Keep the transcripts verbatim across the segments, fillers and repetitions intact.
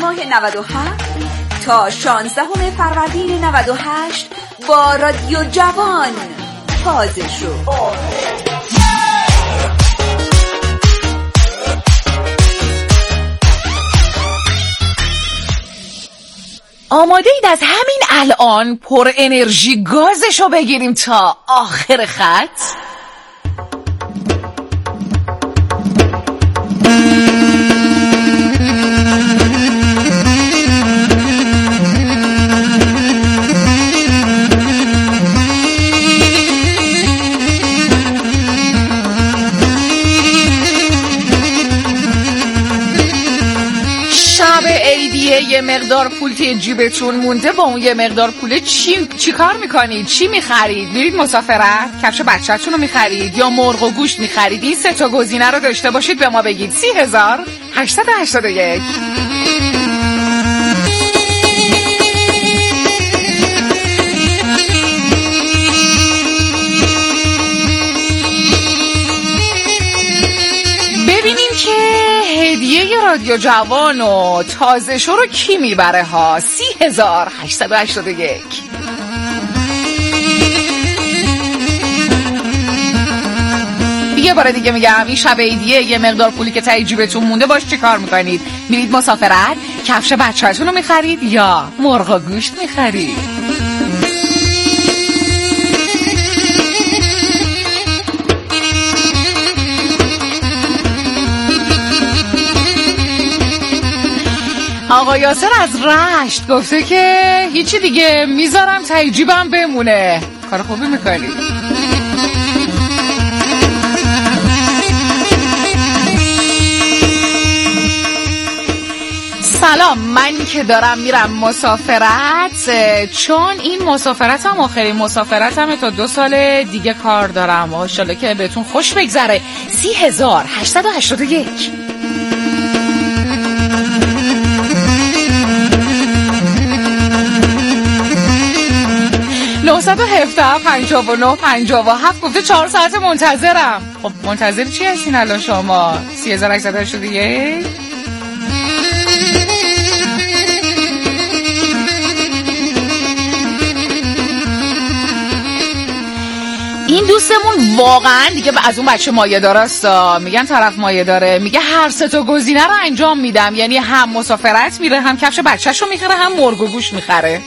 ماه نود و هفت تا شانزدهم فروردین نود و هشت با رادیو جوان تازه شد. آماده اید از همین الان پر انرژی گازشو بگیریم تا آخر خط؟ یه مقدار پول توی جیبتون مونده، با اون یه مقدار پول چی چی کار میکنید؟ چی میخرید؟ میرید مسافرت؟ کفش بچه‌تون رو میخرید یا مرغ و گوشت میخرید؟ این سه تا گزینه رو داشته باشید به ما بگید. سی هزار هشتصد و هشتاد و یک. ببینیم که هدیه رادیو جوان و تازه شو رو کی میبره ها؟ سی هزار هشتصد و هشتاد و یک. یه بار دیگه میگم این شب عیدیه، یه مقدار پولی که ته جیبتون مونده باش چه کار میکنید؟ میرید مسافرت؟ کفش بچه‌تون رو میخرید یا مرغ و گوشت میخرید؟ آقا یاسر از رشت گفته که هیچی دیگه، میذارم ته جیبم بمونه. کار خوبی میکنی. سلام، من که دارم میرم مسافرت، چون این مسافرتم آخرین مسافرتمه، تا دو سال دیگه کار دارم. انشالله که بهتون خوش بگذره. سی هزار هشتصد و هشتاد و یک. نهصد و هفده پنجاه و نه پنجاه و هفت گفته چهار ساعت منتظرم. خب منتظر چی هستین الان شما؟ سی هزار هشتصد و هشتاد و یک. این دوستمون واقعا دیگه از اون بچه مایه دارست. میگن طرف مایه داره، میگه هر سه تا گزینه رو انجام میدم، یعنی هم مسافرت میره، هم کفش بچه‌شو میخره، هم مرغ و گوشت میخره.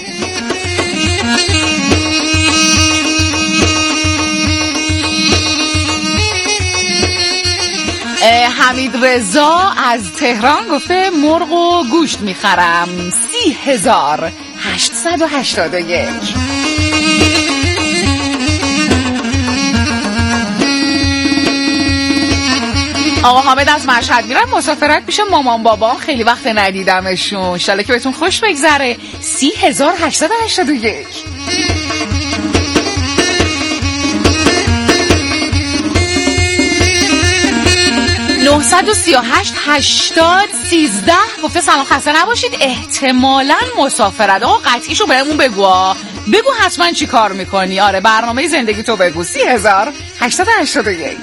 حمید رضا از تهران گفته مرغ و گوشت میخرم. سی هزار هشتصد و هشتاد و یک. آقا حامد از مشهد میرم مسافرت پیش مامان بابا، خیلی وقت ندیدمشون، انشالله که بهتون خوش بگذره. سی هزار هشتصد و هشتاد و یک. نهصد و سی و هشت هشتاد سیزده گفته سلام خسته نباشید، احتمالاً مسافرت. آقا قطعیشو بهمون بگو، بگو حتما چی کار میکنی. آره برنامه زندگی تو بگو. سی هزار هشتصد و هشتاد و یک.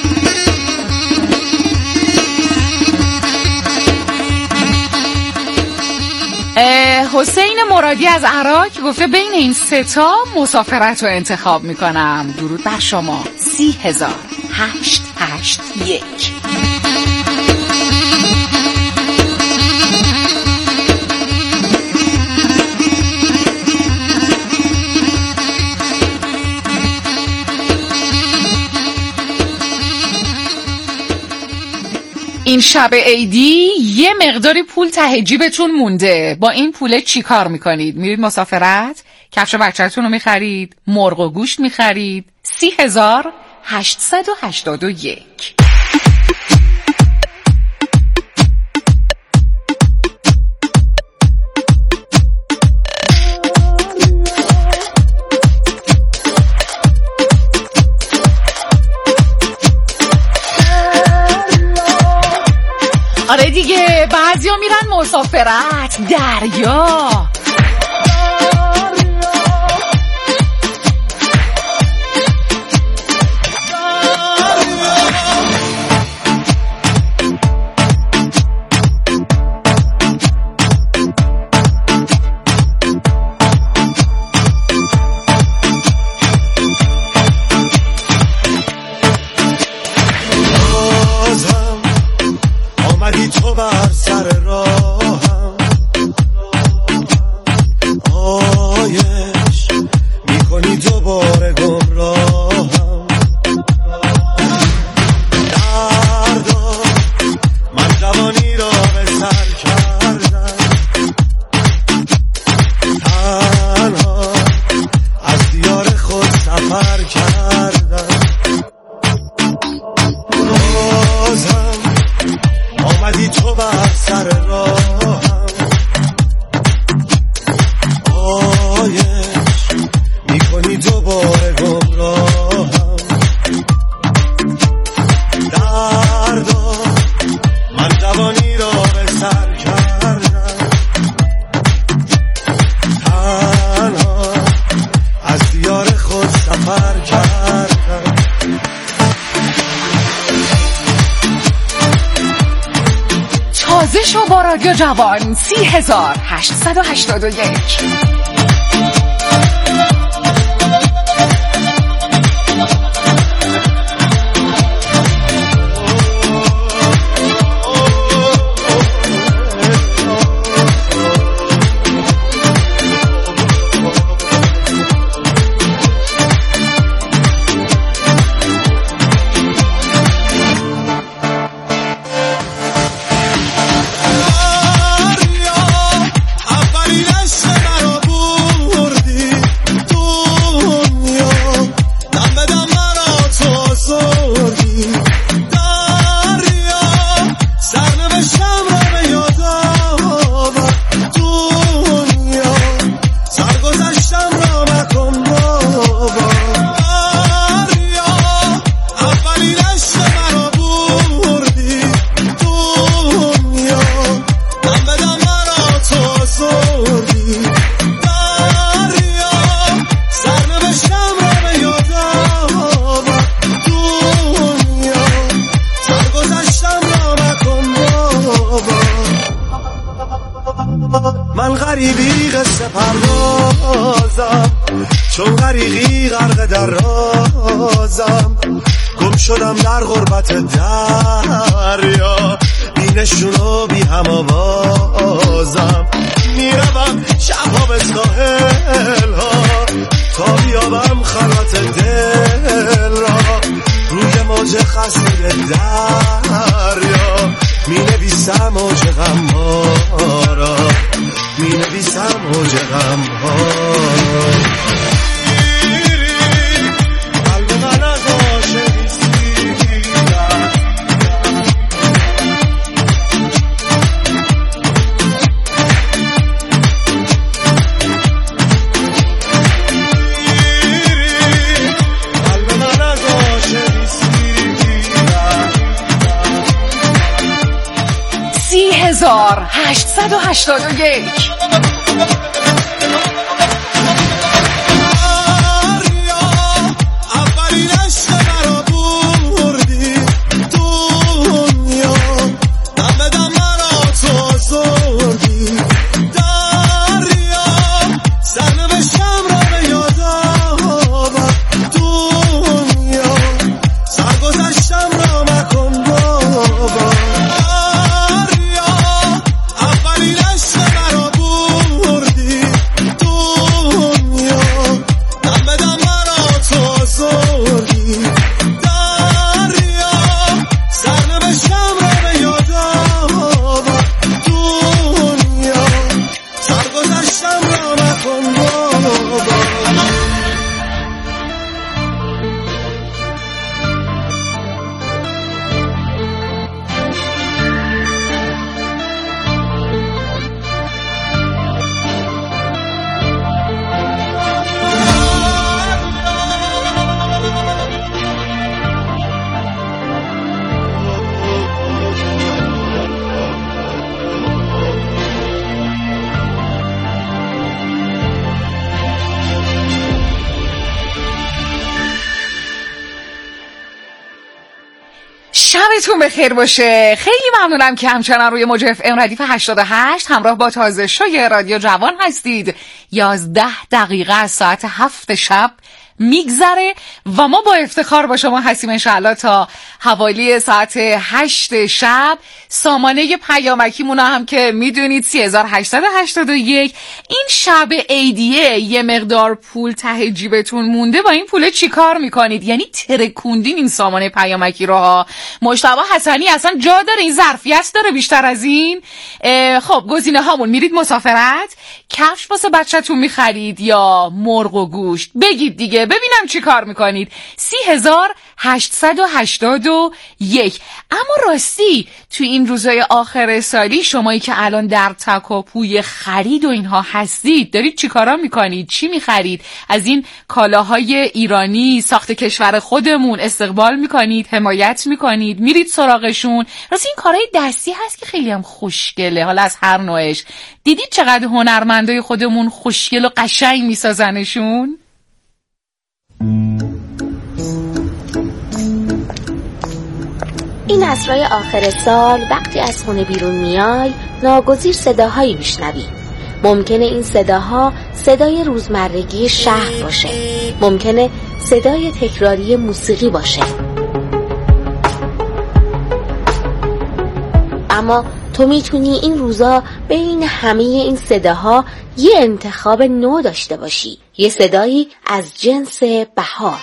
حسین مرادی از عراق گفته بین این سه تا مسافرت رو انتخاب میکنم. درود بر شما. سی هزار هشت هشت یک. این شب عیدی یه مقداری پول ته جیبتون مونده، با این پول چی کار میکنید؟ میرید مسافرت؟ کفش بچه‌تون رو میخرید؟ مرغ و گوشت میخرید؟ سی هزار هشتصد و هشتاد و یک. آره دیگه، بعضیا میرن مسافرت دریا. رادیو جوان سی هزار هشتصد و هشتاد و یک. من غریبی قصه پردازم، چون غریقی غرق در رازم، گم شدم در غربت دریا، بی نشون و بی هم آوازم، میروم شبها به ساحل ها تا بیابم خلوت دل را، روی موج خسته دریا می نویسم موج غم ها را، می نویسم موج غم ها را. قلب من از عاشقی سیرم، قلب من از عاشقی سیرم. سی هزار هشتصد و هشتاد و یک. شبتون بخیر باشه. خیلی ممنونم که همچنان روی موج اف ام ردیف هشتاد و هشت همراه با تازه شوی رادیو جوان هستید. یازده دقیقه از ساعت هفت شب میگذره و ما با افتخار با شما هستیم انشاءالله تا حوالی ساعت هشت شب. سامانه پیامکیمون هم که میدونید سی هزار هشتصد و هشتاد و یک. این شب عیدیه یه مقدار پول ته جیبتون مونده، با این پول چی کار میکنید؟ یعنی ترکوندین این سامانه پیامکی رو ها. مجتبی حسنی اصلا جا داره؟ این ظرفیت داره بیشتر از این؟ خب گزینه هامون: میرید مسافرت، کفش واسه بچه‌تون میخرید یا مرغ و گوشت؟ بگید دیگه ببینم چی کار میکنید. سی هزار هشتصد و هشتاد و یک. اما راستی تو این روزای آخر سالی شمایی که الان در تکاپوی خرید و اینها هستید، دارید چی کارا میکنید؟ چی میخرید؟ از این کالاهای ایرانی ساخت کشور خودمون استقبال میکنید؟ حمایت میکنید؟ میرید سراغشون؟ راستی این کارهای دستی هست که خیلی هم خوشگله، حالا از هر نوعش. دیدید چقدر هنرمندای خودمون خوشگل و قشنگ میسازنشون؟ این عصرهای آخر سال وقتی از خونه بیرون میای ناگزیر صداهایی میشنوی. ممکنه این صداها صدای روزمرگی شهر باشه، ممکنه صدای تکراری موسیقی باشه، اما تو میتونی این روزا بین همه این صداها یه انتخاب نو داشته باشی، یه صدایی از جنس بهار.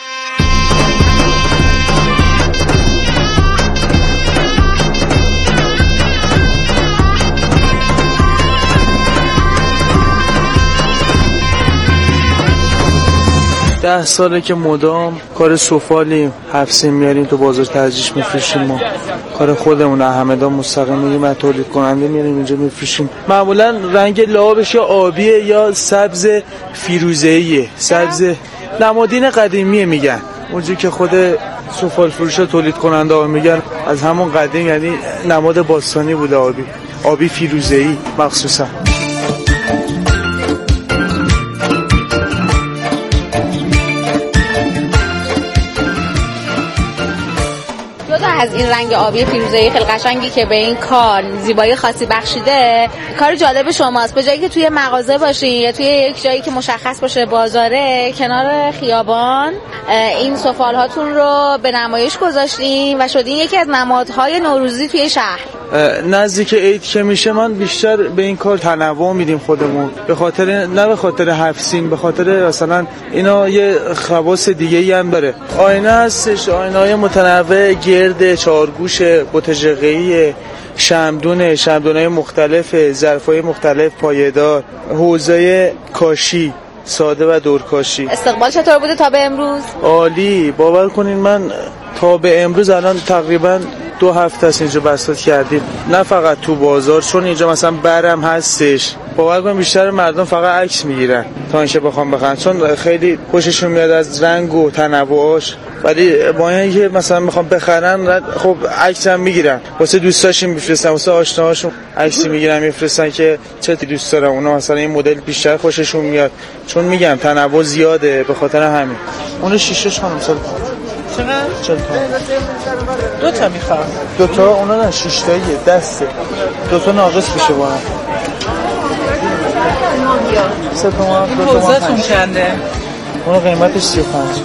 ده ساله که مدام کار سفالیم، هفت سیم میاریم تو بازار ترجیح میفروشیم. ما کار خودمون همدان مستقیم میگیم از تولید کننده میاریم اینجا میفروشیم. معمولا رنگ لعابش یا آبیه یا سبز فیروزه‌ایه، سبز نمادین قدیمیه میگن، اونجوری که خود سفال فروشا تولید کننده ها میگن از همون قدیم، یعنی نماد باستانی بوده، آبی آبی فیروزه‌ای مخصوصا. از این رنگ آبی فیروزه‌ای خیلی قشنگی که به این کار زیبایی خاصی بخشیده، کار جالب شماست. به جایی که توی مغازه باشین یا توی یک جایی که مشخص باشه بازاره، کنار خیابان این سفال هاتون رو به نمایش گذاشتین و شدین یکی از نمادهای نوروزی توی شهر. نزدیک عید که میشه من بیشتر به این کار تنوع میدیم خودمون، به خاطر نه به خاطر حفظیم، به خاطر مثلا اینا یه خواص دیگه ای هم داره. آینه هستش، آینه‌های متنوع، گرد، چهارگوش، بوتژقه‌ای، شمعدون، شمعدونای مختلف، ظرفای مختلف، پایه‌دار، حوضای کاشی ساده و دورکاشی. استقبال چطور بوده تا به امروز؟ عالی. باور کنین من تا به امروز الان تقریبا دو هفته است اینجا بساط کردیم، نه فقط تو بازار، چون اینجا مثلا برم هستش، باور کنین بیشتر مردم فقط عکس میگیرن تا اینکه بخوام بخرن، چون خیلی خوششون میاد از رنگ و تنوعش، ولی با اینکه مثلا میخوام بخرن خب عکس هم میگیرن، واسه دوستاشون میفرستن، واسه آشناهاشون عکس میگیرن میفرستن که چه دوست دارن اونا، مثلا این مدل بیشتر خوششون میاد، چون میگم تنوع زیاده، به خاطر همین. اون شیشش خانم سال چقدر؟ چل تا دو تا میخوام. دو تا اونا نه شش تاییه، دسته دو تا ناقص میشه با هم. سه تا دو تا حوزتون چنده؟ اون قیمتش سی و پنج.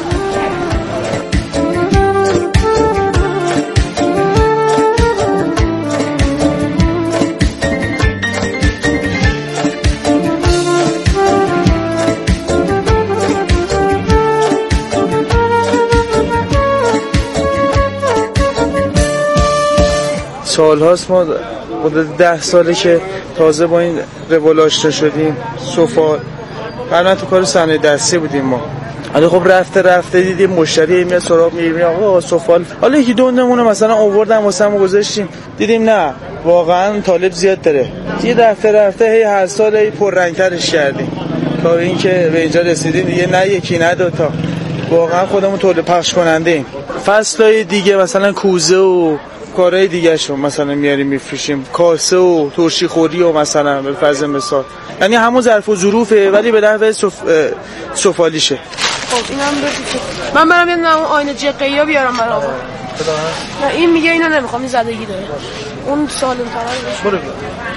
سال هاست ما حدود ده ساله که تازه با این روال آشنا شدیم. سفال قبلا تو کار صنایع دستی بودیم ما، ولی خب رفته رفته دیدیم مشتری میاد سراغ میگه آقا سفال، حالا یکی دو نمونه مثلا آوردن واسمون گذاشتیم، دیدیم نه واقعا طالب زیاد داره، دیگه رفته رفته هی هر سال هی پررنگ‌ترش کردیم تا اینکه به اینجا رسیدیم دیگه، نه یکی نه دو تا، واقعا خودمون تولید پخش کننده ایم. فصلای دیگه مثلا کوزه و کارهای دیگه شو مثلا میاریم میفروشیم، کاسه و ترشی خوری و مثلا به فرض مثال، یعنی همون ظرف و ظروفه ولی به نحو سف... سفالیشه. خب اینم بپیچه، من برم یه نمون آینه جقه‌ای بیارم برام. نه این میگه اینو نمیخوام، این زدگی داره، اون سالم تره. برو بیا.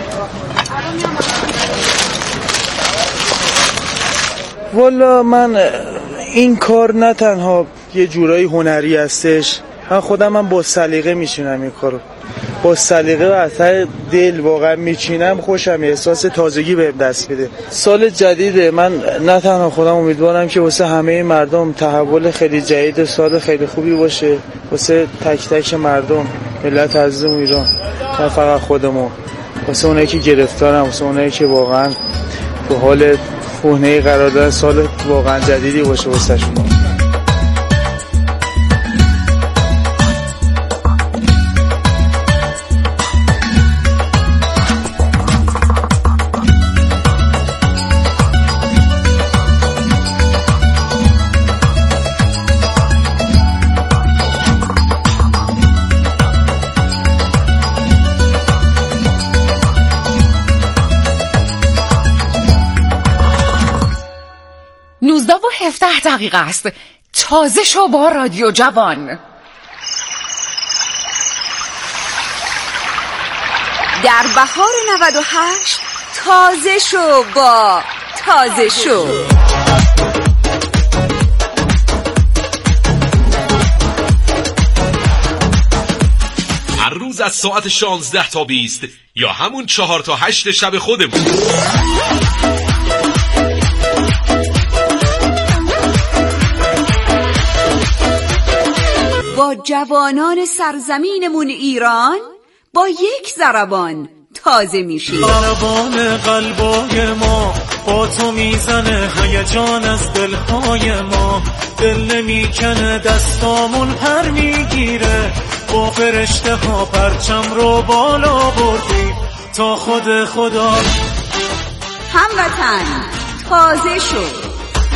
والا من این کار نه تنها یه جورایی هنری هستش، من خودم من با سلیقه میچینم این کارو، با سلیقه و اثر دل واقعا میچینم، خوشم، احساس تازگی بهم دست میده. سال جدیده، من نه تنها خودم امیدوارم که واسه همه مردم تحول خیلی جدید، سال خیلی خوبی باشه واسه تک تک مردم، ملت عزیز ایران، نه فقط خودمون، واسه اونایی که گرفتارن، واسه اونایی که واقعا تو حال کهنه قرار دارن، سال واقعا جدیدی باشه واسه شما. نوزده و هفده دقیقه است. تازه شو با رادیو جوان. در بهار نود و هشت تازه شو با تازه شو. هر روز از ساعت شانزده تا بیست یا همون چهار تا هشت شب خودمون. با جوانان سرزمینمون ایران با یک ضربان تازه میشی. ضربان قلبای ما با تو میزنه هیجان از دلهای ما، دل نمیکنه دستامون پر میگیره، با فرشته ها پرچم رو بالا بردی تا خود خدا. هموطن تازه شد.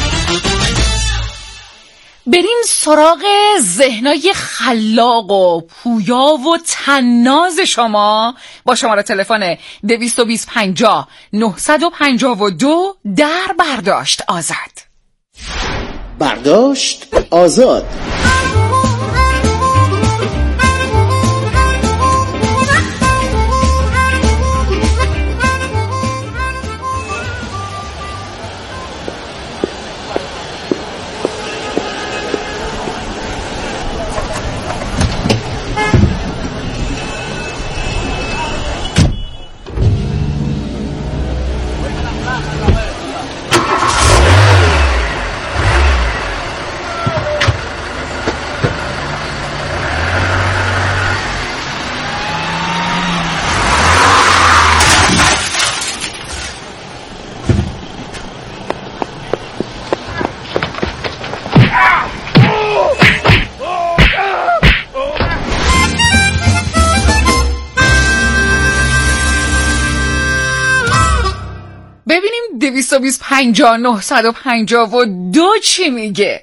بریم سراغ ذهنای خلاق و پویا و طناز شما با شماره تلفن دویست و بیست پنجاه نهصد و پنجاه و دو در برداشت آزاد. برداشت آزاد. دویست و بیست پنجاه نهصد و پنجاه و دو چی میگه؟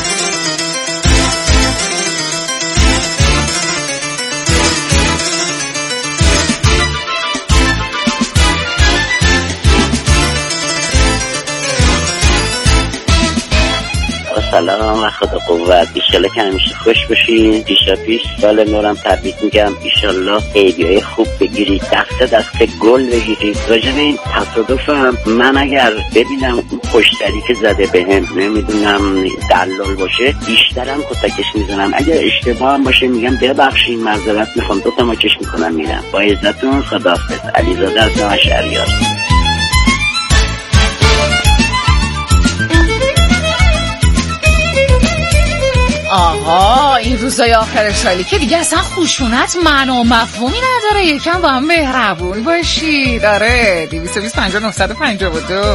سلام و خدا قوت. ایشالله که همیشه خوش باشین. دیشب بیست سال نورم تبریک میگم. ایشالله هدیه‌های خوب بگیرید، دسته دسته گل بگیرید. راجع به این تصادفم من اگر ببینم اون پشتری که زده بهم نمیدونم دلال باشه بیشترم کتکش میزنم، اگر اشتباه هم باشه میگم ببخشید معذرت میخوام، دو تا ماچش میکنم میرم. با عزتون خداحافظ. علیزاده از نام شهریار. آها این روزای آخر سالی که دیگه اصلا خشونت معنا و مفهومی نداره، یکم با هم مهربون باشید. آره دویست و بیست پنجاه نهصد و پنجاه و دو.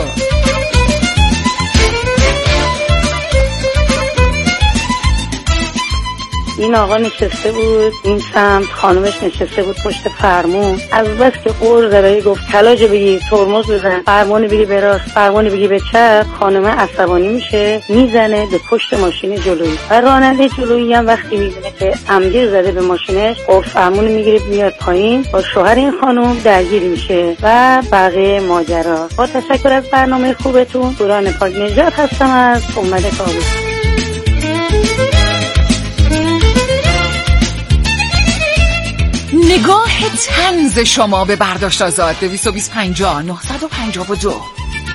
این آقا نشسته بود این سمت، خانومش نشسته بود پشت فرمون. از بس که قور زدایی گفت کلاجو بگی ترمز بزن، فرمونی بگی به راست، فرمونی بگی به چپ. خانومه عصبانی میشه میزنه به پشت ماشین جلویی و راننده جلویی هم وقتی میبینه که عمدی زده به ماشینش قفل فرمونی میگیره میاد پایین، با شوهر این خانوم درگیر میشه و بقیه ماجرا. با تشکر از برنامه خوبتون. قرآن پاک نجات هستم از امت کابل. نگاه طنز شما به برداشت آزاد. دویست و بیست پنجاه نهصد و پنجاه و دو.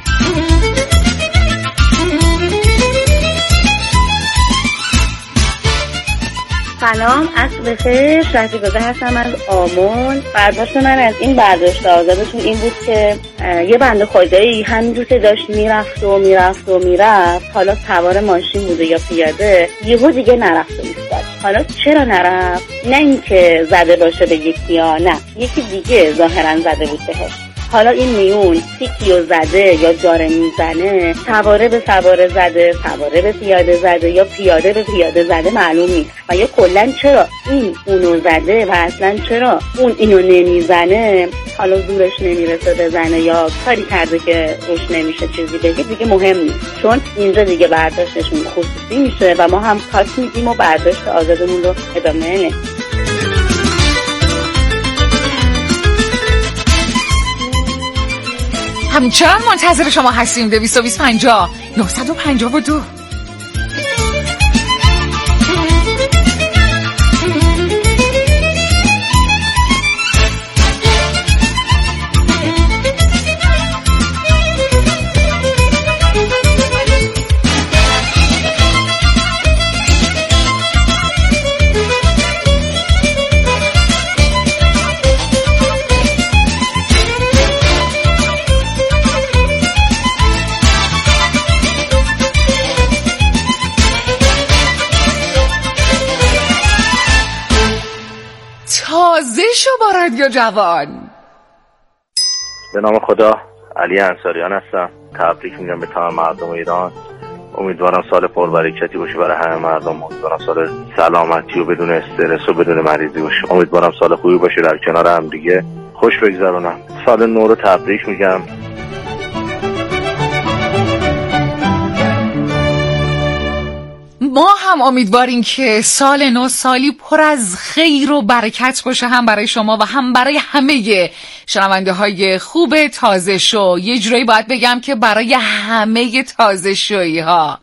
سلام، عصر بخیر. شهریزاده هستم از آمون. برداشت من از این برداشت آزادتون این بود که یه بنده خدایی همینجور که داشت میرفت و میرفت و میرفت، حالا سوار ماشین بوده یا پیاده، یهو دیگه نرفت و ایستاد. حالا چرا نرفت؟ نه اینکه زده باشه به یکی یا نه، یکی دیگه ظاهرا زده بود بهش. حالا این میون تیکی و زده یا داره میزنه، سواره به سواره زده، سواره به پیاده زده یا پیاده به پیاده زده معلوم نیست. و یا کلن چرا این اونو زده و اصلا چرا اون اینو نمیزنه، حالا زورش نمیرسه بزنه یا کاری کرده که روش نمیشه چیزی بگه، دیگه مهم نیست، چون اینجا دیگه برداشتشون خصوصی میشه و ما هم پاس میدیم و برداشت آزادمون رو ادامه نمیدیم. همچنان منتظر شما هستیم. دویست و بیست پنجاه نهصد و پنجاه و دو. تازه شو با رادیو جوان. به نام خدا، علی انصاریان هستم. تبریک میگم به تمام مردم ایران. امیدوارم سال پربرکتی باشه برای همه مردم. امیدوارم سال سلامتی و بدون استرس و بدون مریضی باشه. امیدوارم سال خوبی باشه، در کنار هم دیگه خوش بگذرونم. سال نو رو تبریک میگم. ما هم امیدواریم که سال نو سالی پر از خیر و برکت باشه، هم برای شما و هم برای همه شنونده های خوب تازه شو. یه جورایی باید بگم که برای همه تازه شویی ها.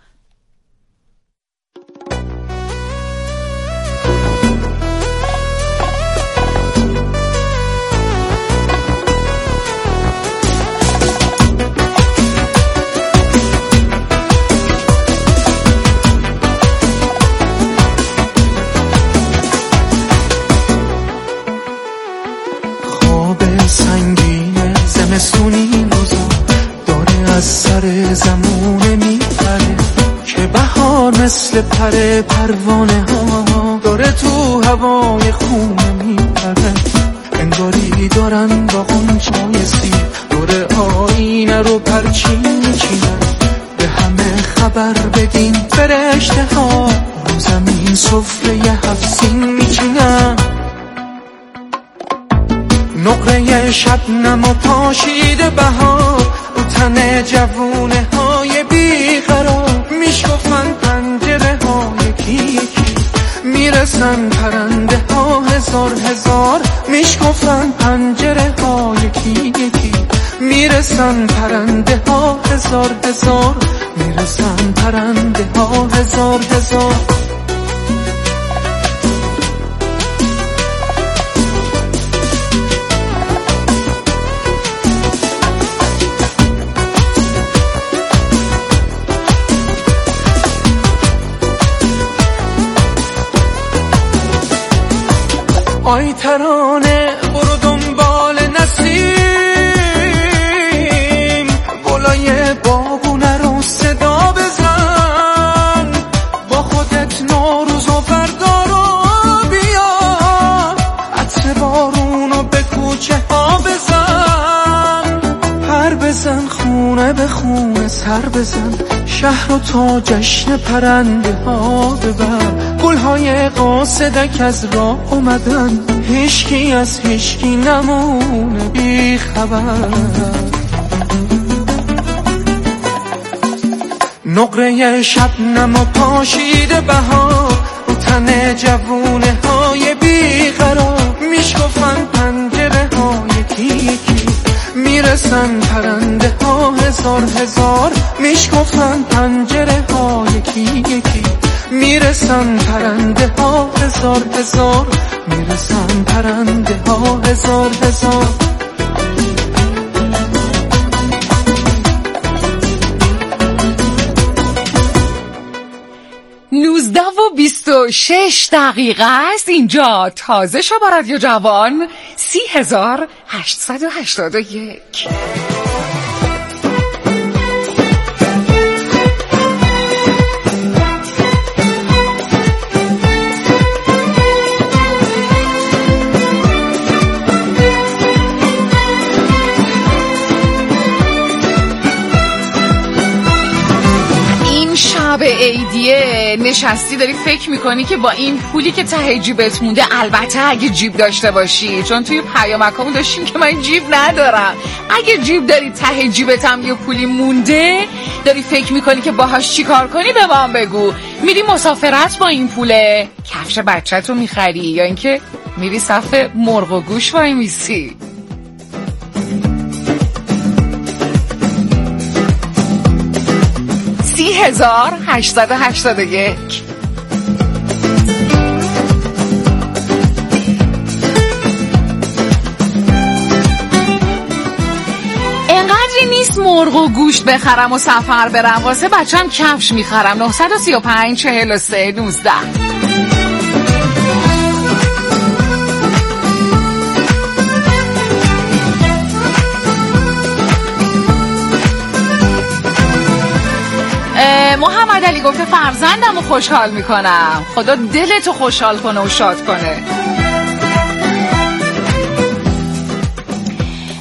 سنگین زمستونی روزا داره از سر زمونه میپره که بهار مثل پر پروانه ها داره تو هوای خونه میپره. انگاری دارن با غنچای سیر دور آینه رو پرچین میچینن. به همه خبر بدین فرشته ها رو زمین سفره هفت سین میچینن. نقره شبنم و پاشیده بهار رو تن جوونه های بیقرار. میشکفن پنجره ها یکی یکی میرسن پرنده ها هزار هزار. میشکفن پنجره ها یکی یکی میرسن پرنده ها هزار هزار. میرسن پرنده ها هزار هزار. آی ترانه برو دنبال نسیم، بالای باغونه رو صدا بزن. با خودت نوروز و فردا رو بیار، عطر بارونو به کوچه ها بزن. پر بزن خونه به خونه سر بزن، شهر رو تا جشن پرنده ها ببر. گلهای قاصدک از راه اومدن، هیچکی از هیچکی نمونه بی خبر. نقره شبنم و پاشیده بهار رو تن جوونه های بیقرار. میشکفن پنجره ها یکی یکی میرسن پرنده ها هزار هزار. میشکفن پنجره ها یکی یکی میرسن پرنده ها هزار هزار. میرسن پرنده ها هزار هزار. نوزده و بیست و شش دقیقه است. اینجا تازه شو با رادیو جوان. سی هزار هشتصد و هشتاد و یک. به عیدیه نشستی داری فکر میکنی که با این پولی که ته جیبت مونده، البته اگه جیب داشته باشی، چون توی پیامکامون داشتیم که من جیب ندارم. اگه جیب داری ته جیبت هم یه پولی مونده، داری فکر میکنی که باهاش چی کار کنی، به من بگو. میری مسافرت با این پوله، کفش بچت رو میخری یا اینکه میری صف مرغ و گوش وای میسی؟ سی هزار هشتصد و هشتاد و یک. انقدری نیست مرغ و گوشت بخرم و سفر برم، واسه بچم کفش میخرم. نه سه پنج چهل و سه نوزده. محمد علی گفته فرزندم رو خوشحال میکنم. خدا دلتو خوشحال کنه و شاد کنه.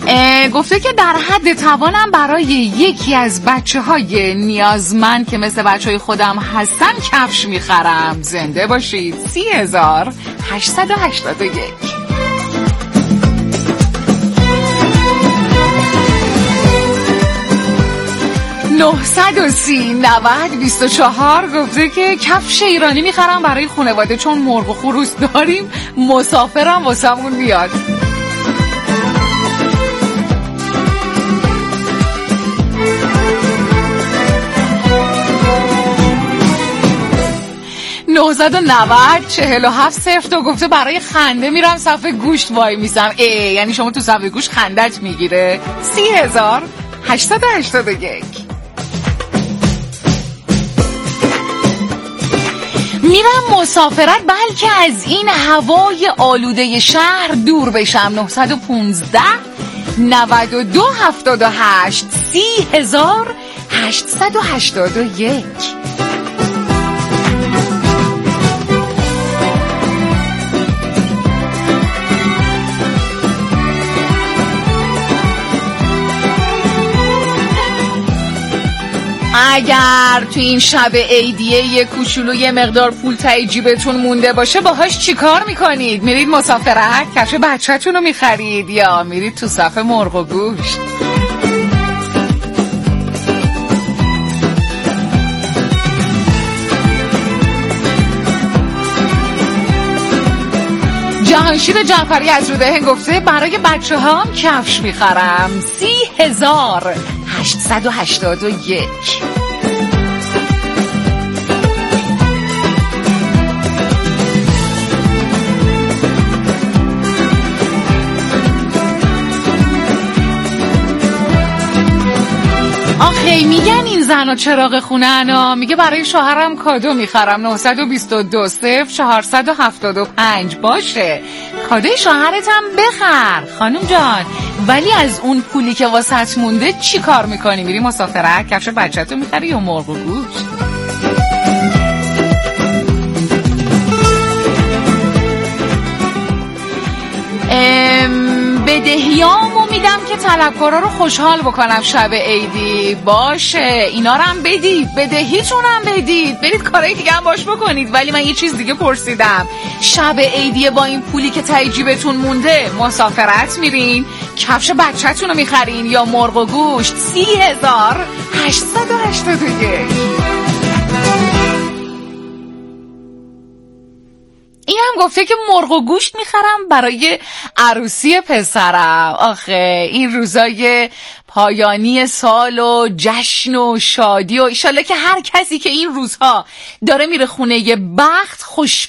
گفته که در حد توانم برای یکی از بچه های نیازمند که مثل بچه های خودم هستن کفش میخرم. زنده باشید. سی هزار هشتصد و هشتاد و یک. نهصد و سی نود بیست و چهار گفته که کفش ایرانی میخرم برای خانواده چون مرغ و خروس داریم، مسافرم واسمون بیاد. نهصد و نود چهل و هفت صفر دو گفته برای خنده میرم صفحه گوشت وای میسم. ای یعنی شما تو صفحه گوشت خندت میگیره. سی هزار هشتصد و هشتاد و یک. میرم مسافرت بلکه از این هوای آلوده شهر دور بشم. نهصد و پانزده نود و دو هفتاد و هشت. سی هزار هشتصد و هشتاد و یک. اگر تو این شب عیدیه یه کوچولو یه مقدار پول ته جیبتون مونده باشه باهاش چی کار میکنید؟ میرید مسافرت؟ کفش بچه‌تون رو میخرید یا میرید تو صف مرغ و گوشت؟ جهانشیر جعفری از رودهن گفته برای بچه هام کفش میخرم. سی هزار هشتصد و هشتاد و یک. آخه میگن این زن و چراغ خونه انا، میگه برای شوهرم کادو میخرم. نهصد و بیست و دو صفر چهارصد و هفتاد و پنج. باشه کادوی شوهرت هم بخر خانم جان، ولی از اون پولی که واسط مونده چی کار میکنی؟ میری مسافرت؟ کفش بچه‌تو میخری یا مرغ و گوشت؟ بدهیامو میدم که طلبکارا رو خوشحال بکنم شب عیدی. باشه اینا رو هم بدید، بدهیتون هم بدید، برید کارهای دیگه هم باش بکنید. ولی من یه چیز دیگه پرسیدم، شب عیدی با این پولی که ته جیبتون مونده مسافرت میرین، کفش بچه‌تون رو میخرین یا مرغ و گوشت؟ سی هزار هشتصد و هشتاد و یک. این هم گفته که مرغ و گوشت میخرم برای عروسی پسرم. آخه این روزای پایانی سال و جشن و شادی و ایشالله که هر کسی که این روزها داره میره خونه یه بخت خوش